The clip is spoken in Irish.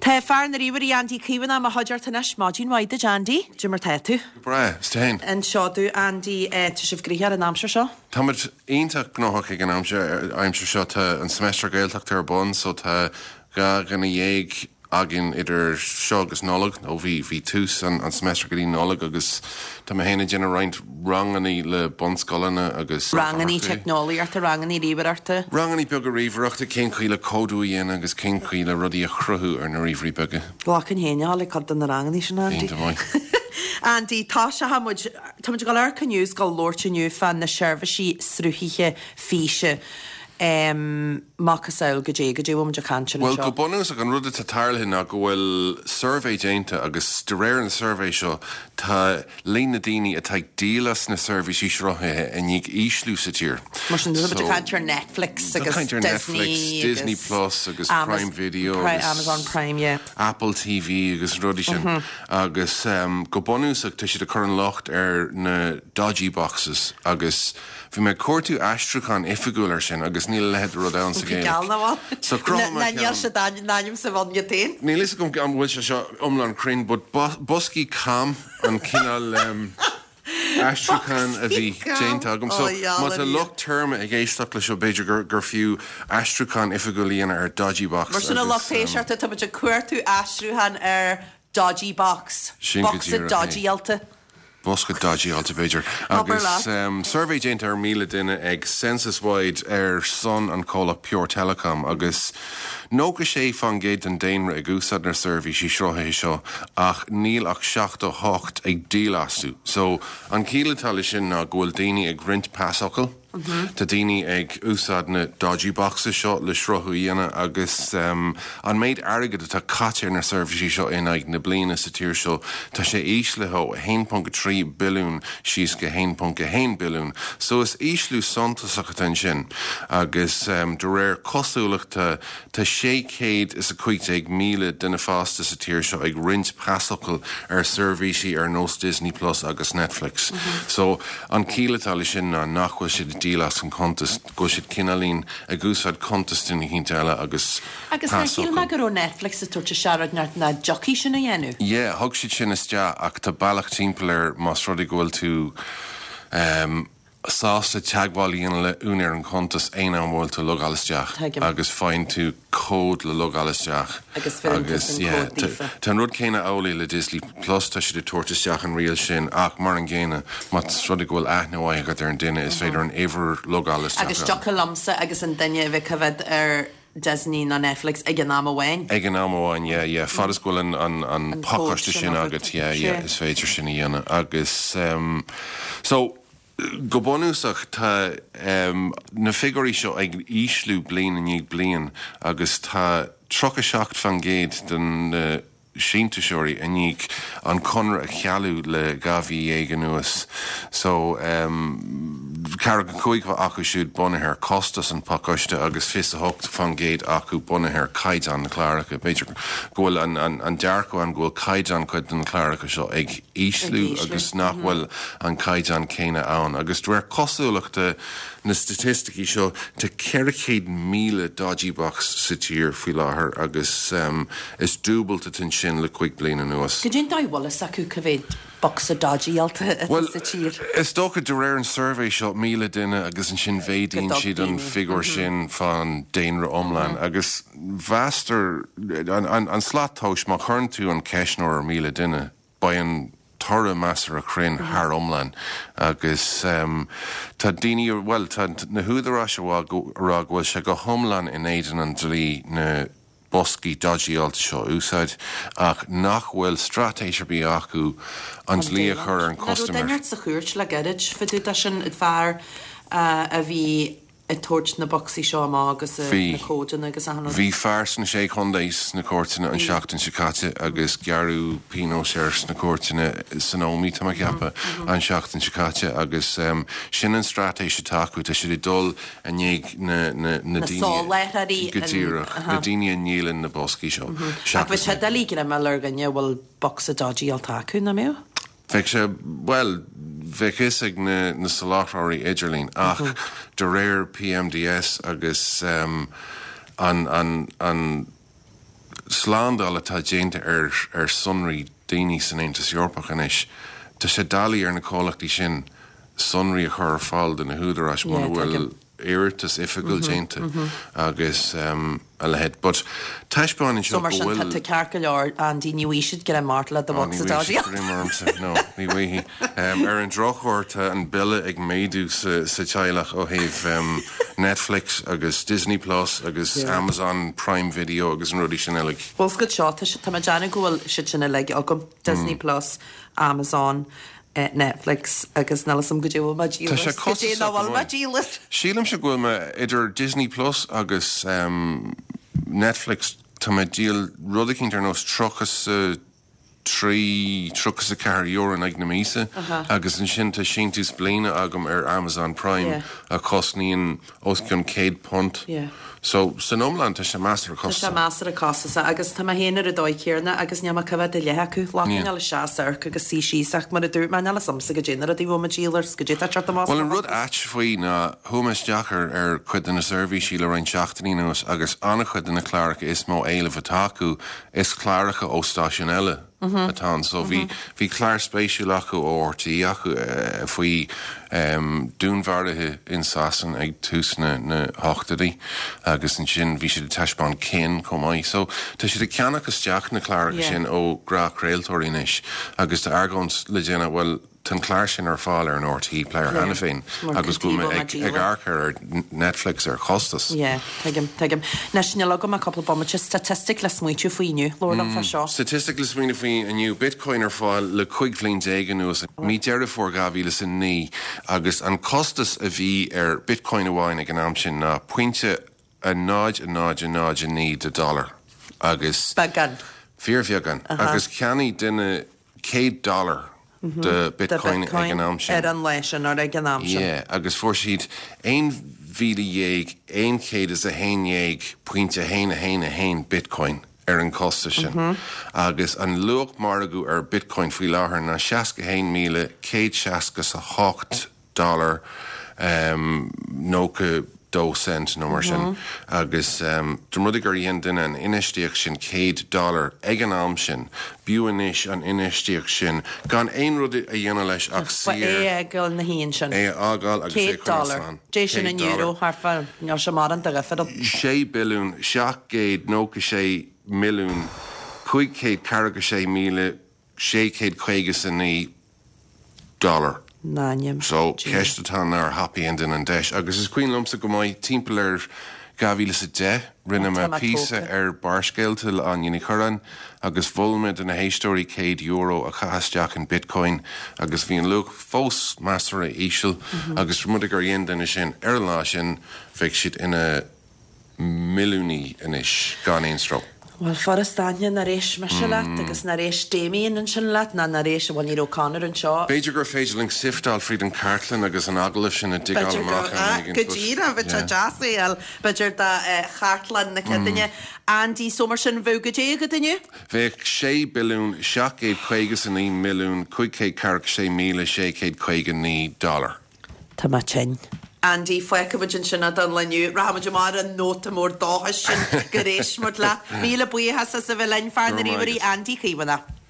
Tá fear na ríomhí Andy Cíban am a haidir tanis máidín waide Andy, Jimmer Tatu. Bra, Stein. An seoú Andy tu sibh gríthe an amsir seo? Táid ionach gnóach ag an aimsir seo an semestre gailteachtar ar bon, so tá ga ganna dhéag agin idir seo agus nólag, ó bhí tús an semestre go dtí nólag agus tá héna déanana roiint ranganí le bonscolanna agus... Ranganí technoliaarta, ranganí ríomharta? Ranganí beag a ríomhreachta cén chuile códú dhéana agus cén chuile rudí a chruthú ar na ríomhrí beaga. Glachan héine le cad na ranganí sin Andy. Andy, tá se hamuid, táid go leir caniús go lórtiniu fan na seirbhísí srúthaithe físe. Macasail go dé bhfuil de cantin. Well, go bonús ag an rud tá tarlaithe go bhfuil survey déanta agus de réir an survey seo tá lína daoine atá dílas na surveys sruthaithe a níag íslú sa tír. Mar sin de cantar Netflix agus Disney Plus agus Prime Video Amazon Prime, yeah. Apple TV agus rudí sin agus go bonús ag tá siad a chur an locht ar na dodgy boxes agus bhí me cuatú astrachan ifigúil ar sin agus níl lehead rud ann sa géine. So Naníal se náim sa bhain gatín? Níl is gom an bhfuil se seo omlan crin, but boscí cam an cinál astrachan a bhí déanta agam. So má a lucht term ag éisteach le seo beidir gur fiú astrachan ifigúilíana ar dodgy box. Mar sin a lochtéisiarta tá a cuairtú astrúhan ar dodgy box. Box a dodgy alta. Bosca dodgy alta beidir. Agus survey déint ar míle duine ag census-wide ar Sun an cóla Pure Telecom agus nóga sé fan géad an déanra ag úsad nar survey sí srothaithe seo ach níl ach 7-8 ag dílasú. So an cíletála sin ná ghfuil daoine ag rint pasocail. Tá daoine ag úsad na dodgy boxes seo le srothaí dhéana agus an méid airgad atá caitear na survey seo in ag na bliana sa tír seo tá sé íslethó 1.3 bilún síos go 1.1 bilún. So is íslú sontasach an sin agus de réir cosúlachta tá 600 is a 50 míle duna fásta sa tír seo ag rint pasocail ar surveysí ar nós Disney Plus agus Netflix. So an cíletála sin ná nachhfuil siad dílas an contest go siad cinelín a gúsad contest in hínta eile agus na cíl me gur ó Netflix a tuairte searad na jockey sin a dhéanú? Yeah, thug siad sin is deá ach tá bailach timpeall ar más rudaí go bhfuil tú sásta teagháilíon le únar an contest éon an bhfuil tú lugalisteach agus fáin tú cód le lugalisteach agus tá rud céine álaí le Disney Plus tá si de tuairteteach an rial sin ach mar an ggéine má rudaí go bhfuil aithneháid go ar an duine is féidir an éiver lugalisteach. Agus Jocha Lamsa agus an duine bheith covered ar Disney na Netflix ag an amháin? Ag an amháin, yeah. Fadas go an podcast sin agat, is féidir sin i dhéana. Agus, so, go bonúsach tá na figurí seo ag íslú blian a níag blian agus tá 37 fan géad den síntaseoirí a níag an conra a chealú le gabhí éige nuas. So, Cara go chuig acu siúd bunathir costas an pacoiste agus 58 fan géad acu bunathir caidan na chláracha. Beidir ghfuil an dearco an ghfuil caidan chuid na chláracha seo ag íslú agus nachhfuil an caidan céine ann. Agus dúir cosúlachta na statisticí seo tá 400,000 dodgy box sa tír faoi láthair agus is dúbalta tin sin le chuig bliana nuas. Go dtíon dáhhalas acu covéad box a dodgy alta sa tír? Is dócha de réir an survey seo míle duine agus an sin bhéidín siad an figure sin fan déanra omlan agus bheastar an slátáis má churn tú an ceisnóir míle duine ba an torra measar a crin haar omlan agus tá daoine well tá na húdarrá se bhfuil se go homlan in éidir an dlí na boscí dodgy alta seo úsáid ach nachhfuil stratéisir bí acu an dlí a chur an customer. Daineart sa chuirt le gairid fiú sin bhar a bhí a tuairt na boxí seo má agus na códan agus a bhí fears na sé chundéis na cuairtaine an seachtain sicáte agus gearú Pinot Sers na cuairtaine sanómí tá ceappa an seachtain sicáte agus sin an stratéis taú tá si dul a néag na daoine gotíireach na daoine nílan na boscí seo. Ach bheit se dalígin me leganne bhfuil box a dodgy altaú na mé? Feic se, well, feic is ag na salátháirí idirlín ach de réir PMDS agus an slándal atá déanta ar sunraí daoine san Aontas Eorpach inis, tá sé dalí ar na cólachtaí sin sunraí a chur fáil den na húdarrás má bhfuil éiritas ifigil déanta agus a lehead. But taispáin seo mar sin tá cearca leor an dí níhuiisiid go mátla do bhá No, ní bhuihí. Ar an drochirta an bille ag méadú sa teilech ó thaobh Netflix agus Disney Plus agus Amazon Prime Video agus an rudí sin eile. Bhil go seo tá deanna ghfuil si sinna le agam Disney Plus, Amazon, Netflix agus nalasam go dtíú ma dílas. Sílam se gofuil me idir Disney Plus agus Netflix tá me díal rudicinn ar nós trochas truchas a ceir euro ag na mísa agus an sin tá sintús bliana agam ar Amazon Prime a cosníon osciún £100. So san omland tá sé meastar a costa. Tá sé meastar a costa agus tá héanaar a dóid céarna agus neama cyfad i letheú lácin eile seaar agus síach mar a dúr me eile samsa go déanaar a dí bhma díalars go dé teart am. Well an rud ait faoi na thumas deachar ar chud in na survey síle rein seachtaí nuas agus anna chud in na chláracha is mó éile bhatáú is chláracha ó stáisiúile. Atá so bhí chláir spéisiú acu ó ortaí acu faoi dúnmhairthe in Sasan ag túsna na háchtaí agus an sin bhí siad taispáin cin comáid. So tá siad ceannachas teach na chláracha sin ó grach réaltóirí inis agus tá argáns le déanana bhfuil tan chláir sin ar fáil ar an ortaí pléir hena féin agus go ag arcar ar Netflix ar chostas. Tuigim. Nes sin legam a couple bommate statistic le smuitiú faoinniu, Lord an fa seo. Statistic le smuoine faoin aniu Bitcoin ar fáil le 5 flin déige nuas ní deir fór gavíle san ní agus an costas a bhí ar Bitcoin amháin ag an am sin na puinte a náid ní $1 agus Bagan. Fíorfiagan agus ceannaí duine $100 de Bitcoin ag an am sin. Ar an leisin ar ag an am sin. Yeah, agus fór siad 1,000 100 is a héag puinte héine Bitcoin ar an costa sin. Agus an luach mar agu ar Bitcoin faoi láthair na 61,168 $, nó go 2 cent nó mar sin. Agus dromudi gur dhéon duine an inistíoch sin $100 ag an am sin, buanis an inistíoch sin, gan ein rud a dhéana leis ach sír. É agáil na híon sin. É agáil agus é $1. Dé sin an euro harfa nó sem mar an daga fedal. 6 billiún, 7 milliún, 546,650 $. Náim. So ceistetá ar happy endin an deis. Agus is cuioin lomsa go maiid timppel ar gavíle sa de rinne me písa ar barscéiltil an dhénig choran agus bhfuilmid in na héistóí €100 a chahasteach in Bitcoin agus bhí an luach fós meastar a ísisiil agus rumuid gur dhéon duine sin ar lá sin bheith siad ina milliúní inis gan éon stró. Well, forrastania na rééis me se leat agus na rééis déíon an sin leat na rééis bhil ní O'Connor an seo. Beiidir gur féidirling siftáil fríd an Cartlan agus an agalah sin a digáil amach. Go díra bheit a jasaíal beidir de Chartlan na cedaine Andy somar sin bhú go dé go duine? Bheith 6 billiún 750 milliún 546,650 $. Tá má tin. Andy foiicebin sinna don leniu rahamid mar an nóta mór dáhas sin go rééis mar le míle buíthe sa bheith lein fearna ríí Andy Chibanna.